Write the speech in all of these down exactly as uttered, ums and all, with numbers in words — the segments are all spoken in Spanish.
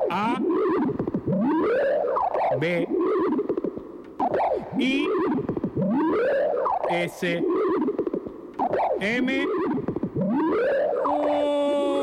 A, B, I, S, M, O.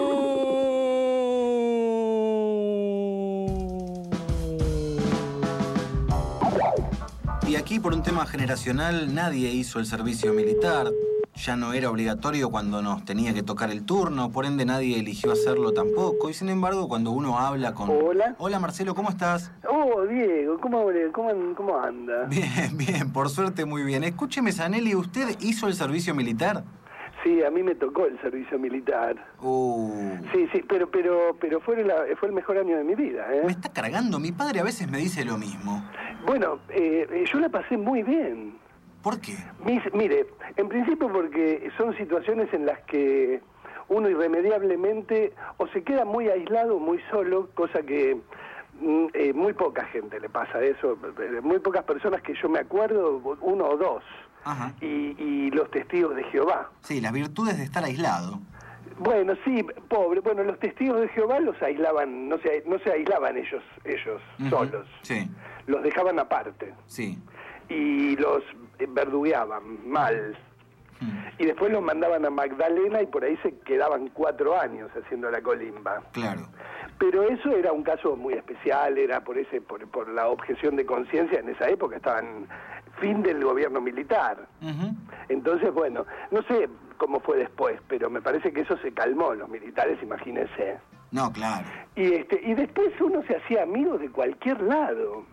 Y aquí, por un tema generacional, nadie hizo el servicio militar. Ya no era obligatorio cuando nos tenía que tocar el turno, por ende nadie eligió hacerlo tampoco. Y sin embargo, cuando uno habla con... Hola. Hola, Marcelo, ¿cómo estás? Oh, Diego, ¿cómo, cómo, cómo anda? Bien, bien, por suerte muy bien. Escúcheme, Zanelli, ¿usted hizo el servicio militar? Sí, a mí me tocó el servicio militar. Uh. Sí, sí, pero pero pero fue, la, fue el mejor año de mi vida, ¿eh? Me está cargando, mi padre a veces me dice lo mismo. Bueno, eh, yo la pasé muy bien. ¿Por qué? Mis, mire, en principio porque son situaciones en las que uno irremediablemente o se queda muy aislado, muy solo, cosa que mm, eh, muy poca gente le pasa eso, muy pocas personas que yo me acuerdo, uno o dos. Ajá. Y, y los testigos de Jehová. Sí, las virtudes de estar aislado. Bueno, sí, pobre. Bueno, los testigos de Jehová los aislaban, no se, no se aislaban ellos, ellos Uh-huh. solos. Sí. Los dejaban aparte. Sí. Y los verdugueaban mal. Hmm. Y después los mandaban a Magdalena y por ahí se quedaban cuatro años haciendo la colimba. Claro. Pero eso era un caso muy especial, era por ese por, por la objeción de conciencia. En esa época estaban fin del gobierno militar. Uh-huh. Entonces, bueno, no sé cómo fue después, pero me parece que eso se calmó, los militares, imagínense. No, claro. Y este y después uno se hacía amigo de cualquier lado.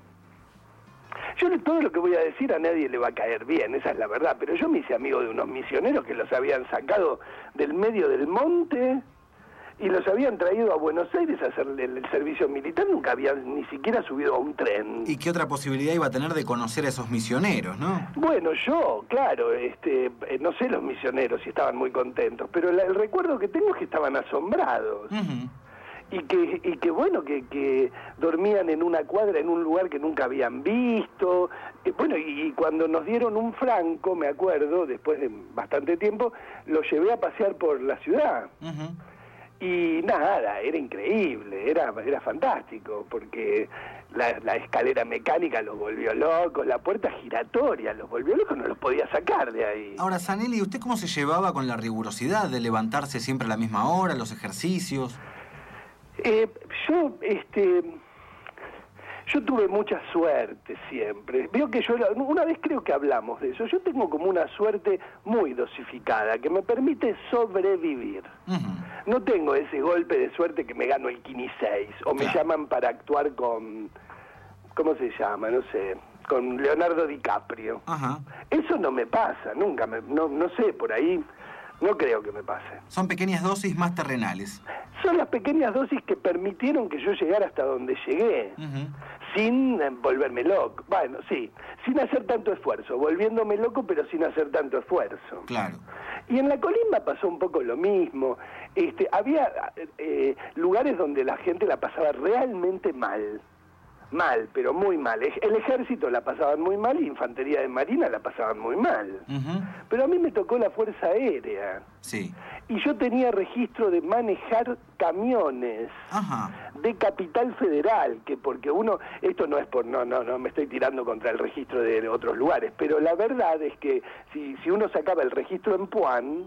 Yo de todo lo que voy a decir a nadie le va a caer bien, esa es la verdad, pero yo me hice amigo de unos misioneros que los habían sacado del medio del monte y los habían traído a Buenos Aires a hacer el, el servicio militar, nunca habían ni siquiera subido a un tren. ¿Y qué otra posibilidad iba a tener de conocer a esos misioneros, no? Bueno, yo, claro, este, eh, no sé los misioneros si estaban muy contentos, pero la, el recuerdo que tengo es que estaban asombrados. Uh-huh. Y que, y que bueno, que, que dormían en una cuadra, en un lugar que nunca habían visto. Y bueno, y, y cuando nos dieron un franco, me acuerdo, después de bastante tiempo, lo llevé a pasear por la ciudad. Uh-huh. Y nada, era increíble, era, era fantástico, porque la, la escalera mecánica los volvió locos, la puerta giratoria los volvió locos, no los podía sacar de ahí. Ahora, Zanelli, ¿usted cómo se llevaba con la rigurosidad de levantarse siempre a la misma hora, los ejercicios? Eh, yo, este, yo tuve mucha suerte siempre. Veo que yo, una vez creo que hablamos de eso, yo tengo como una suerte muy dosificada que me permite sobrevivir. Uh-huh. No tengo ese golpe de suerte que me gano el quinientos seis o me Claro. llaman para actuar con, ¿cómo se llama? No sé, con Leonardo DiCaprio. Ajá. Eso no me pasa, nunca, me, no, no sé, por ahí no creo que me pase. Son pequeñas dosis más terrenales. Son las pequeñas dosis que permitieron que yo llegara hasta donde llegué, Uh-huh. sin eh, volverme loco. Bueno, sí, sin hacer tanto esfuerzo, volviéndome loco, pero sin hacer tanto esfuerzo. Claro. Y en la colimba pasó un poco lo mismo. Este, había eh, lugares donde la gente la pasaba realmente mal. Mal, pero muy mal. El ejército la pasaban muy mal y infantería de marina la pasaban muy mal. Uh-huh. Pero a mí me tocó la Fuerza Aérea. Sí. Y yo tenía registro de manejar camiones Ajá. de Capital Federal, que porque uno, esto no es por, no, no, no me estoy tirando contra el registro de otros lugares, pero la verdad es que si, si uno sacaba el registro en Puan,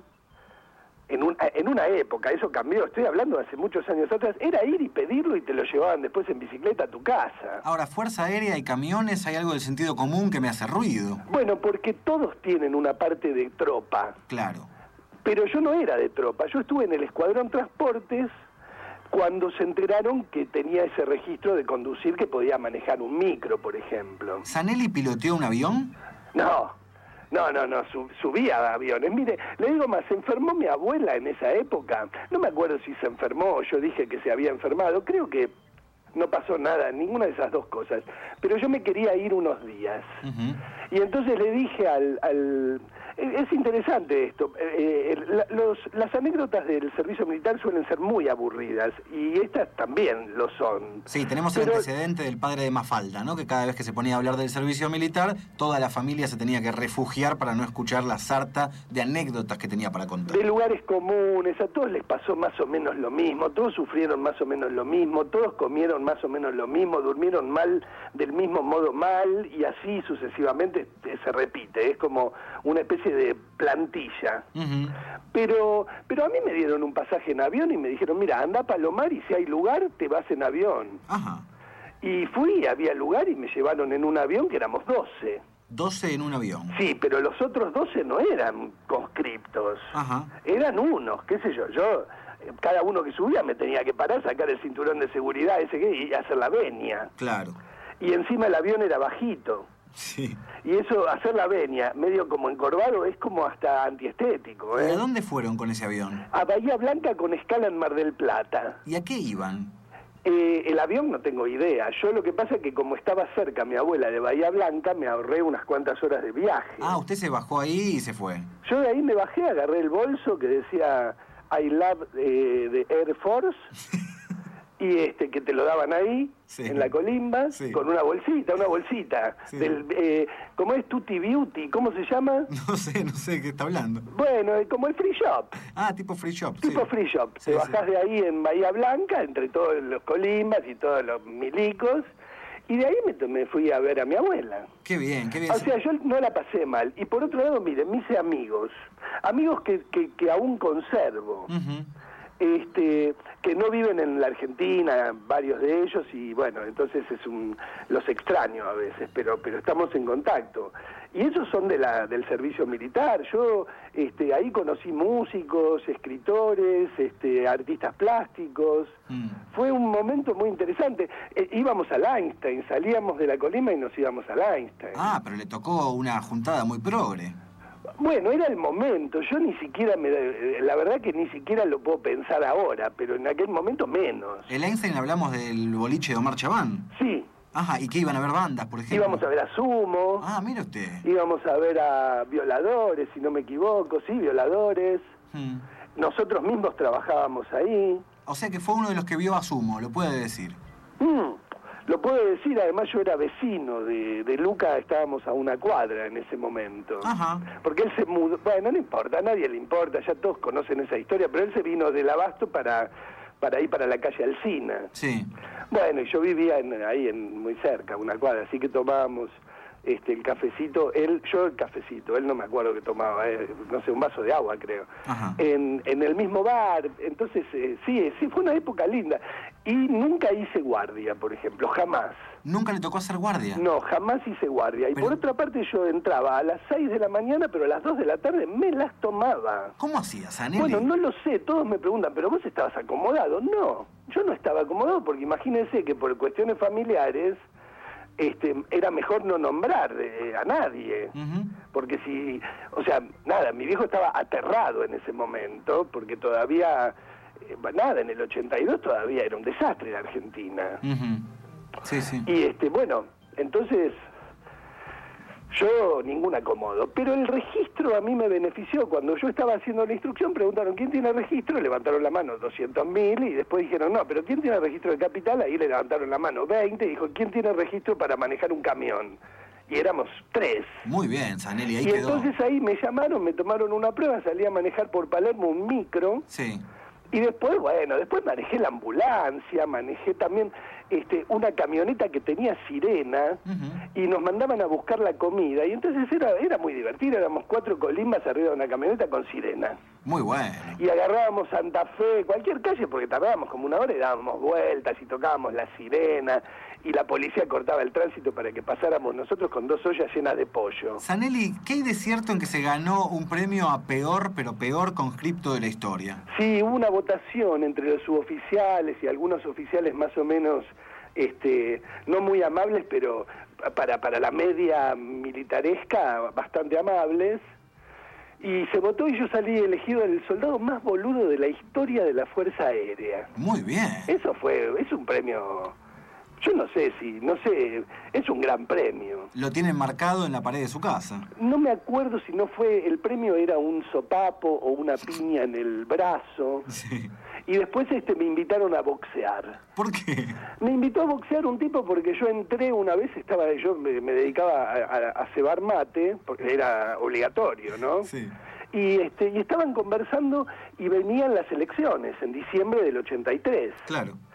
en, un, en una época, eso cambió, estoy hablando de hace muchos años atrás, era ir y pedirlo y te lo llevaban después en bicicleta a tu casa. Ahora, fuerza aérea y camiones, hay algo del sentido común que me hace ruido. Bueno, porque todos tienen una parte de tropa. Claro. Pero yo no era de tropa, yo estuve en el Escuadrón Transportes cuando se enteraron que tenía ese registro de conducir, que podía manejar un micro, por ejemplo. ¿Zanelli piloteó un avión? No, no, no, no, sub, subía a aviones. Mire, le digo más, se enfermó mi abuela en esa época, no me acuerdo si se enfermó o yo dije que se había enfermado, creo que no pasó nada, ninguna de esas dos cosas, pero yo me quería ir unos días. Uh-huh. Y entonces le dije al... al es interesante esto, eh, la, los, las anécdotas del servicio militar suelen ser muy aburridas, y estas también lo son. Sí, tenemos Pero, el antecedente del padre de Mafalda, ¿no? Que cada vez que se ponía a hablar del servicio militar, toda la familia se tenía que refugiar para no escuchar la sarta de anécdotas que tenía para contar. de lugares comunes, a todos les pasó más o menos lo mismo, todos sufrieron más o menos lo mismo, todos comieron más o menos lo mismo, durmieron mal del mismo modo mal, y así sucesivamente eh, se repite, es como una especie de plantilla. Uh-huh. Pero, pero a mí me dieron un pasaje en avión y me dijeron, mira, anda a Palomar y si hay lugar, te vas en avión. Ajá. Y fui, había lugar y me llevaron en un avión que éramos doce. doce en un avión. Sí, pero los otros doce no eran conscriptos. Ajá. Eran unos, qué sé yo, yo, cada uno que subía me tenía que parar, sacar el cinturón de seguridad ese que, y hacer la venia. Claro. Y encima el avión era bajito. Sí. Y eso, hacer la venia, medio como encorvado, es como hasta antiestético, ¿eh? ¿Y a dónde fueron con ese avión? A Bahía Blanca con escala en Mar del Plata. ¿Y a qué iban? Eh, el avión no tengo idea. Yo lo que pasa es que como estaba cerca mi abuela de Bahía Blanca, me ahorré unas cuantas horas de viaje. Ah, usted se bajó ahí y se fue. Yo de ahí me bajé, agarré el bolso que decía I love eh, the Air Force y este que te lo daban ahí, sí, en la colimba, sí, con una bolsita, una bolsita. Sí. Del, eh, ¿Cómo es Tutti Beauty? ¿Cómo se llama? No sé, no sé de qué está hablando. Bueno, como el free shop. Ah, tipo free shop. Tipo sí. free shop. Sí, te bajás sí. de ahí en Bahía Blanca, entre todos los colimbas y todos los milicos, y de ahí me, me fui a ver a mi abuela. Qué bien, qué bien. O sea, yo no la pasé mal. Y por otro lado, miren, me hice amigos. Amigos que, que, que aún conservo. Uh-huh. Este, que no viven en la Argentina, varios de ellos, y bueno, entonces es un los extraño a veces, pero pero estamos en contacto. Y esos son de la del servicio militar. Yo este, ahí conocí músicos, escritores, este, artistas plásticos. Mm. Fue un momento muy interesante. Eh, íbamos al Einstein, salíamos de la Colima y nos íbamos al Einstein. Ah, pero le tocó una juntada muy progre. Bueno, era el momento, yo ni siquiera, me la verdad que ni siquiera lo puedo pensar ahora, pero en aquel momento menos. ¿El Einstein hablamos del boliche de Omar Chabán? Sí. Ajá, ¿y qué iban a ver bandas, por ejemplo? Íbamos a ver a Sumo. Ah, mira usted. Íbamos a ver a Violadores, si no me equivoco, sí, Violadores. Hmm. Nosotros mismos trabajábamos ahí. O sea que fue uno de los que vio a Sumo, lo puede decir. Hmm. Lo puedo decir, además yo era vecino de, de Luca, estábamos a una cuadra en ese momento. Ajá. Porque él se mudó, bueno, no importa, a nadie le importa, ya todos conocen esa historia, pero él se vino del Abasto para, para ir para la calle Alsina. Sí. Bueno, y yo vivía en, ahí en, muy cerca, una cuadra, así que tomábamos este, el cafecito, él, yo el cafecito, él no me acuerdo que tomaba, eh, no sé, un vaso de agua creo, Ajá. En, en el mismo bar, entonces eh, sí, sí, fue una época linda. Y nunca hice guardia, por ejemplo, jamás. ¿Nunca le tocó hacer guardia? No, jamás hice guardia. Y pero... por otra parte yo entraba a las seis de la mañana, pero a las dos de la tarde me las tomaba. ¿Cómo hacías, Aneli? Bueno, no lo sé, todos me preguntan, ¿pero vos estabas acomodado? No, yo no estaba acomodado porque imagínense que por cuestiones familiares este, era mejor no nombrar eh, a nadie. Uh-huh. Porque si, o sea, nada, mi viejo estaba aterrado en ese momento, porque todavía... nada, en el ochenta y dos todavía era un desastre en Argentina. Uh-huh. Sí, sí. Y este, bueno, entonces yo ningún acomodo, pero el registro a mí me benefició. Cuando yo estaba haciendo la instrucción preguntaron ¿quién tiene registro? Levantaron la mano doscientos mil y después dijeron no, pero ¿quién tiene registro de capital? Ahí le levantaron la mano veinte y dijo ¿quién tiene registro para manejar un camión? Y éramos tres. Muy bien, Zanelli, ahí y quedó. Entonces ahí me llamaron, me tomaron una prueba, salí a manejar por Palermo un micro. Sí. Y después, bueno, después manejé la ambulancia, manejé también este, una camioneta que tenía sirena, uh-huh. y nos mandaban a buscar la comida. Y entonces era, era muy divertido, éramos cuatro colimbas arriba de una camioneta con sirena. Muy bueno. Y agarrábamos Santa Fe, cualquier calle, porque tardábamos como una hora y dábamos vueltas y tocábamos la sirena. Y la policía cortaba el tránsito para que pasáramos nosotros con dos ollas llenas de pollo. Zanelli, ¿qué hay de cierto en que se ganó un premio a peor, pero peor conscripto de la historia? Sí, hubo una votación entre los suboficiales y algunos oficiales más o menos, este, no muy amables, pero para, para la media militaresca bastante amables. Y se votó y yo salí elegido el soldado más boludo de la historia de la Fuerza Aérea. Muy bien. Eso fue, es un premio... Yo no sé si, no sé, es un gran premio. ¿Lo tienen marcado en la pared de su casa? No me acuerdo si no fue, el premio era un sopapo o una piña en el brazo. Sí. Y después este me invitaron a boxear. ¿Por qué? Me invitó a boxear un tipo porque yo entré una vez, estaba yo me, me dedicaba a, a, a cebar mate, porque era obligatorio, ¿no? Sí. Y, este, y estaban conversando y venían las elecciones en diciembre del ochenta y tres. Claro.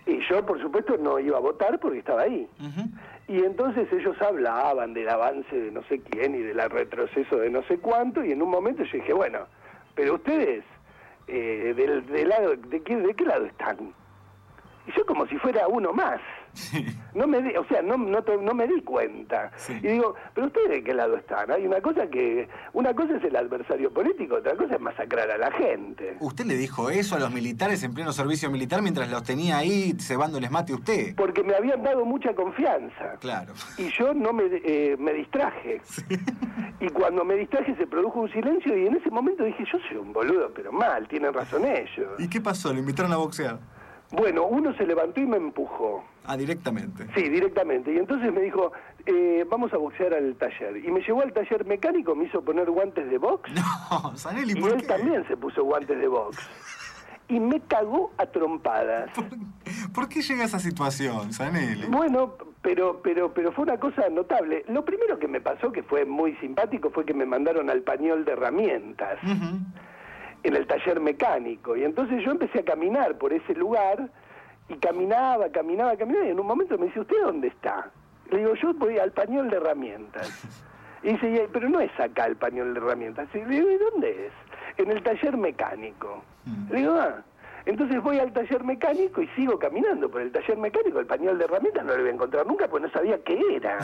Y yo, por supuesto, no iba a votar porque estaba ahí. Uh-huh. Y entonces ellos hablaban del avance de no sé quién y del retroceso de no sé cuánto, y en un momento yo dije, bueno, pero ustedes, eh, del, del lado, ¿de qué, ¿de qué lado están? Y yo como si fuera uno más. Sí. No me di, o sea, no, no, no me di cuenta. Sí. Y digo, pero ustedes de qué lado están. Hay una cosa que, una cosa es el adversario político, otra cosa es masacrar a la gente. ¿Usted le dijo eso a los militares en pleno servicio militar mientras los tenía ahí cebándoles mate usted? Porque me habían dado mucha confianza. Claro. Y yo no me, eh, me distraje. Sí. Y cuando me distraje se produjo un silencio y en ese momento dije, yo soy un boludo, pero mal, tienen razón ellos. ¿Y qué pasó? ¿Lo invitaron a boxear? Bueno, uno se levantó y me empujó. Ah, directamente. Sí, directamente. Y entonces me dijo, eh, vamos a boxear al taller. Y me llevó al taller mecánico, me hizo poner guantes de box. No, Zanelli, Y ¿por él qué? también se puso guantes de box. Y me cagó a trompadas. ¿Por, por qué llega a esa situación, Zanelli? Bueno, pero, pero, pero fue una cosa notable. Lo primero que me pasó, que fue muy simpático, fue que me mandaron al pañol de herramientas. Uh-huh. En el taller mecánico. Y entonces yo empecé a caminar por ese lugar y caminaba, caminaba, caminaba y en un momento me dice, ¿usted dónde está? Le digo, yo voy al pañol de herramientas. Y dice, pero no es acá el pañol de herramientas. Y le digo, ¿y dónde es? En el taller mecánico. Mm. Le digo, ah. Entonces voy al taller mecánico y sigo caminando por el taller mecánico. El pañol de herramientas no lo voy a encontrar nunca porque no sabía qué era.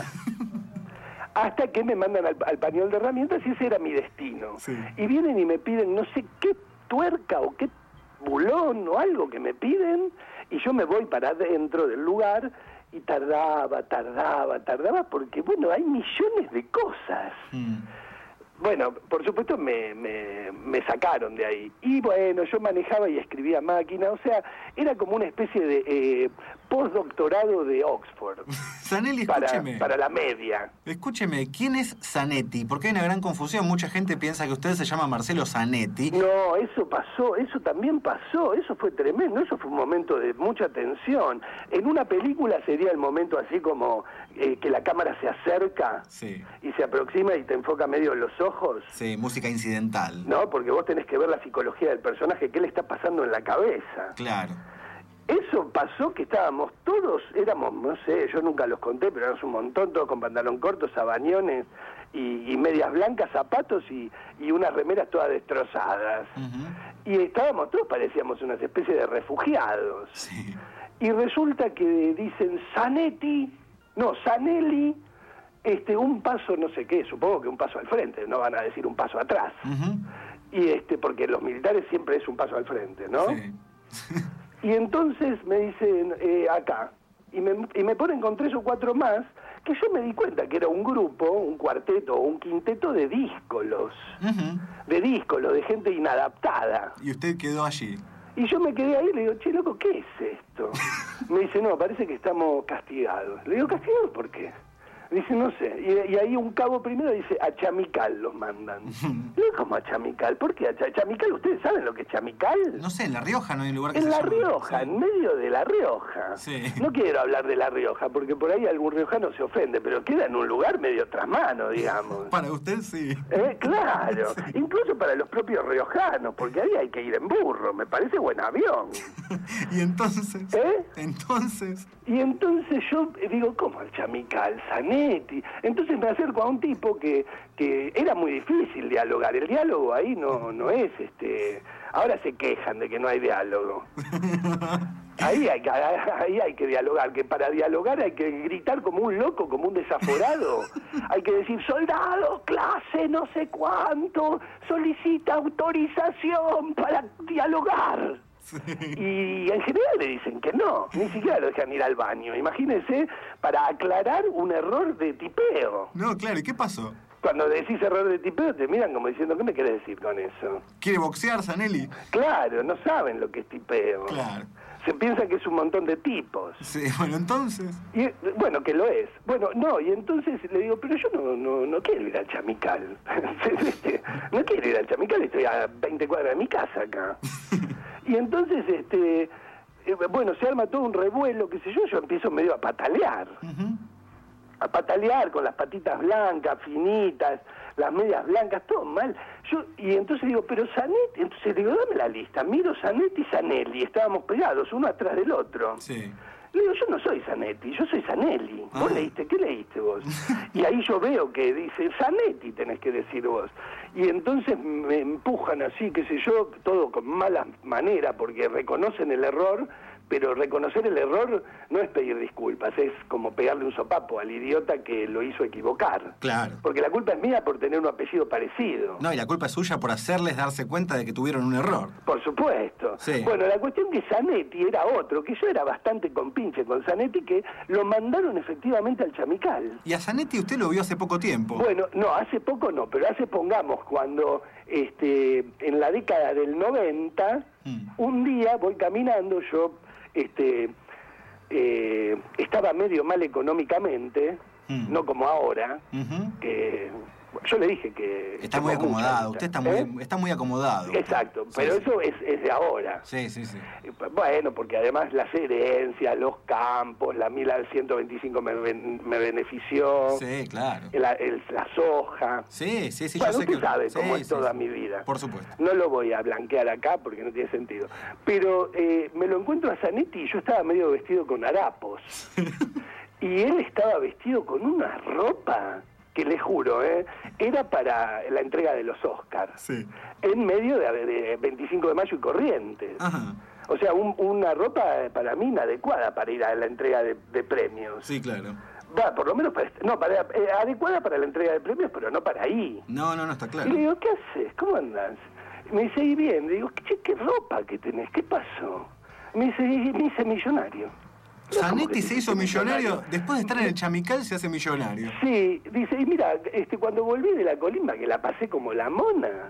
Hasta que me mandan al, al pañol de herramientas y ese era mi destino. Sí. Y vienen y me piden no sé qué tuerca o qué bulón o algo que me piden y yo me voy para adentro del lugar y tardaba, tardaba, tardaba porque, bueno, hay millones de cosas. Mm. Bueno, por supuesto me, me, me sacaron de ahí. Y bueno, yo manejaba y escribía máquina, o sea, era como una especie de eh, postdoctorado de Oxford. Zanelli, para, escúcheme. para la media. Escúcheme, ¿quién es Zanetti? Porque hay una gran confusión. Mucha gente piensa que usted se llama Marcelo Zanetti. No, eso pasó, eso también pasó, eso fue tremendo, eso fue un momento de mucha tensión. En una película sería el momento así como eh, que la cámara se acerca Sí. y se aproxima y te enfoca medio en los ojos. Sí, música incidental. No, porque vos tenés que ver la psicología del personaje, qué le está pasando en la cabeza. Claro. Eso pasó que estábamos todos, éramos, no sé, yo nunca los conté, pero éramos un montón, todos con pantalón corto, sabañones y, y medias blancas, zapatos y, y unas remeras todas destrozadas. Uh-huh. Y estábamos todos, parecíamos unas especies de refugiados. Sí. Y resulta que dicen Zanetti, no, Zanelli, este, un paso no sé qué, supongo que un paso al frente, no van a decir un paso atrás. Uh-huh. Y este, porque los militares siempre es un paso al frente, ¿no? Sí. Y entonces me dicen, eh, acá, y me, y me ponen con tres o cuatro más, que yo me di cuenta que era un grupo, un cuarteto o un quinteto de díscolos, Uh-huh. de díscolos, de gente inadaptada. Y usted quedó allí. Y yo me quedé ahí y le digo, che, loco, ¿qué es esto? Me dice, no, parece que estamos castigados. Le digo, ¿castigados por qué? Dice, no sé. Y, y ahí un cabo primero dice, a Chamical los mandan. Le digo, ¿cómo a Chamical? ¿Por qué a Ch- Chamical? ¿Ustedes saben lo que es Chamical? No sé, en La Rioja no hay un lugar que En se La llame- Rioja, Sí. en medio de La Rioja. Sí. No quiero hablar de La Rioja, porque por ahí algún riojano se ofende, pero queda en un lugar medio tras mano, digamos. Para usted sí. Eh, claro, incluso para los propios riojanos, porque ahí hay que ir en burro, me parece buen avión. Y entonces... ¿Eh? Entonces... Y entonces yo digo, ¿cómo el Chamical, Zanetti? Entonces me acerco a un tipo que, que era muy difícil dialogar. El diálogo ahí no, no es, este... Ahora se quejan de que no hay diálogo. Ahí hay, que, ahí hay que dialogar, que para dialogar hay que gritar como un loco, como un desaforado. Hay que decir, soldado, clase, no sé cuánto, solicita autorización para dialogar. Sí. Y en general le dicen que no, ni siquiera lo dejan ir al baño. Imagínense, para aclarar un error de tipeo. No, claro, ¿y qué pasó? Cuando decís error de tipeo te miran como diciendo, ¿qué me querés decir con eso? ¿Quiere boxear, Zanelli? Claro, no saben lo que es tipeo. Claro. Se piensa que es un montón de tipos. Sí, bueno, entonces... Y, bueno, que lo es. Bueno, no, y entonces le digo, pero yo no, no, no quiero ir al Chamical. No quiero ir al Chamical, estoy a veinte cuadras de mi casa acá. Y entonces, este, eh, bueno, se arma todo un revuelo, qué sé yo, yo empiezo medio a patalear. Uh-huh. a patalear con las patitas blancas, finitas, las medias blancas, todo mal. Yo Y entonces digo, pero Zanetti, entonces digo, dame la lista, miro Zanetti y Zanelli, estábamos pegados, uno atrás del otro. Sí. Le digo, yo no soy Zanetti, yo soy Zanelli. ¿Vos Ah. leíste? ¿Qué leíste vos? Y ahí yo veo que dice, Zanetti tenés que decir vos. Y entonces me empujan así, qué sé yo, todo con mala manera, porque reconocen el error, pero reconocer el error no es pedir disculpas, es como pegarle un sopapo al idiota que lo hizo equivocar. Claro. Porque la culpa es mía por tener un apellido parecido. No, y la culpa es suya por hacerles darse cuenta de que tuvieron un error. Por supuesto. Sí. Bueno, la cuestión que Zanetti era otro, que yo era bastante compinche con Zanetti, que lo mandaron efectivamente al Chamical. Y a Zanetti usted lo vio hace poco tiempo. Bueno, no, hace poco no, pero hace, pongamos, cuando este, en la década del noventa, Mm. un día voy caminando, yo este, eh, estaba medio mal económicamente, Mm. no como ahora, Ujú. que yo le dije que... Está muy tengo mucha acomodado, guita, usted está muy, ¿eh? está muy acomodado. Exacto, Sí, pero sí. eso es, es de ahora. Sí, sí, sí. Bueno, porque además las herencias, los campos, la mil ciento veinticinco me, ben- me benefició, Sí, claro. la, el- la soja. Sí, sí, sí, Bueno, yo sé usted que... sabe sí, cómo es sí, toda sí. mi vida. Por supuesto. No lo voy a blanquear acá porque no tiene sentido. Pero eh, me lo encuentro a Zanetti y yo estaba medio vestido con harapos. Y él estaba vestido con una ropa que le juro, ¿eh? Era para la entrega de los Oscars. Sí. En medio de, de veinticinco de mayo y Corrientes. Ajá. O sea, un- una ropa para mí inadecuada para ir a la entrega de, de premios. Sí, claro. Va, por lo menos para... No, para, eh, adecuada para la entrega de premios, pero no para ahí. No, no, no, está Y claro. le digo, ¿qué haces? ¿Cómo andas? Me dice, y bien. Le digo, che, ¿qué ropa que tenés? ¿Qué pasó? Me dice, y me hice millonario. ¿Cómo que Zanetti te se hiciste hizo millonario, después de estar en el Chamical se hace millonario. Sí, dice, y mira, este, cuando volví de la colimba, que la pasé como la mona,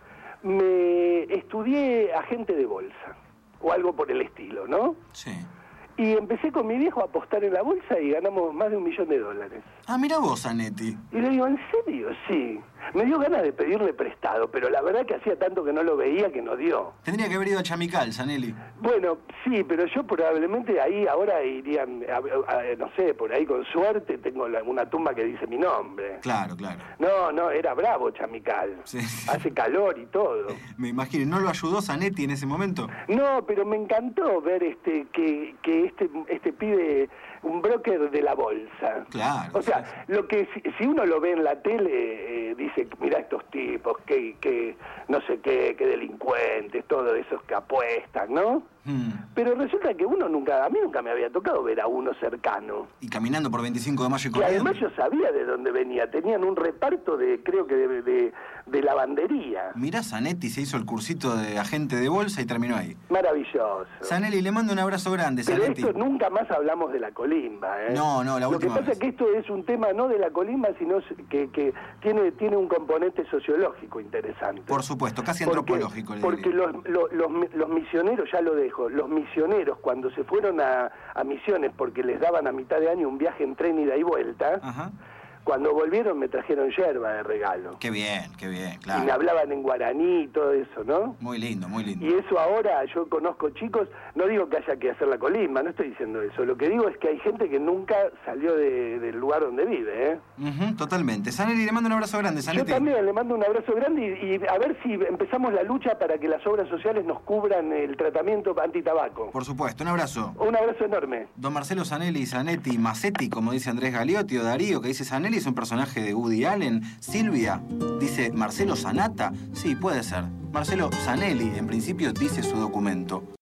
me estudié agente de bolsa, o algo por el estilo, ¿no? Sí. Y empecé con mi viejo a apostar en la bolsa y ganamos más de un millón de dólares. Ah, mira vos, Zanetti. Y le digo, ¿en serio? Sí. Me dio ganas de pedirle prestado, pero la verdad que hacía tanto que no lo veía que no dio. Tendría que haber ido a Chamical, Zanelli. Bueno, sí, pero yo probablemente ahí ahora irían, a- a- no sé, por ahí con suerte tengo la- una tumba que dice mi nombre. Claro, claro. No, no, era bravo Chamical. Sí. Hace calor y todo. Me imagino, ¿no lo ayudó Zanetti en ese momento? No, pero me encantó ver este que, que este este pibe, un broker de la bolsa. Claro, O sea, sí, lo que si, si uno lo ve en la tele, eh, dice, mira estos tipos, que, que no sé qué, que delincuentes, todos esos que apuestan, ¿no? Hmm. Pero resulta que uno nunca, a mí nunca me había tocado ver a uno cercano. Y caminando por veinticinco de mayo y Que además corriendo. yo sabía de dónde venía, tenían un reparto de, creo que de, de, de lavandería. Mirá, Zanetti se hizo el cursito de agente de bolsa y terminó ahí. Maravilloso. Zanelli, le mando un abrazo grande, Pero Zanetti. esto nunca más hablamos de la colimba, ¿eh? No, no, la Lo última que pasa vez. es que esto es un tema no de la colimba, sino que, que tiene, tiene un componente sociológico interesante. Por supuesto, casi Porque- antropológico. le Porque diría. los, los, los, los misioneros, ya lo dejo, los misioneros cuando se fueron a, a misiones porque les daban a mitad de año un viaje en tren ida y vuelta, Ajá. cuando volvieron me trajeron yerba de regalo. Qué bien, qué bien, Y me claro. hablaban en guaraní y todo eso, ¿no? Muy lindo, muy lindo. Y eso ahora, yo conozco chicos, no digo que haya que hacer la colimba, no estoy diciendo eso, lo que digo es que hay gente que nunca salió de- del lugar donde vive, ¿eh? Ujú, totalmente. Zanelli, le mando un abrazo grande, Yo Zanetti. también le mando un abrazo grande y, y a ver si empezamos la lucha para que las obras sociales nos cubran el tratamiento antitabaco. Por supuesto, un abrazo. Un abrazo enorme. Don Marcelo Zanelli, Zanetti, Mazzetti, como dice Andrés Galiotti, o Darío, que dice Zanelli es un personaje de Woody Allen. Silvia, dice Marcelo Zanata. Sí, puede ser. Marcelo Zanelli, en principio, dice su documento.